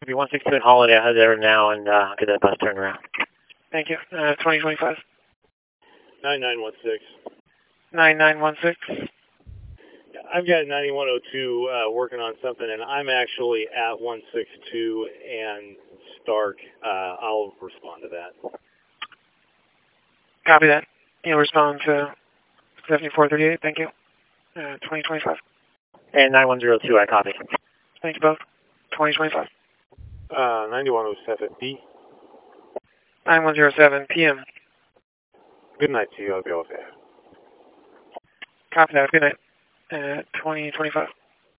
Maybe 162 Holiday, I'll head there now and get that bus turned around. Thank you. 2025. 9916. 9916. I've got 9102 working on something, and I'm actually at 162 and Stark. I'll respond to that. Copy that. You'll respond to 7438. Thank you. 2025. And 9102, I copy. Thank you both. 2025. 9107B. 9107 p.m. Good night to you. I'll go with that. Copy that. Good night. 2025.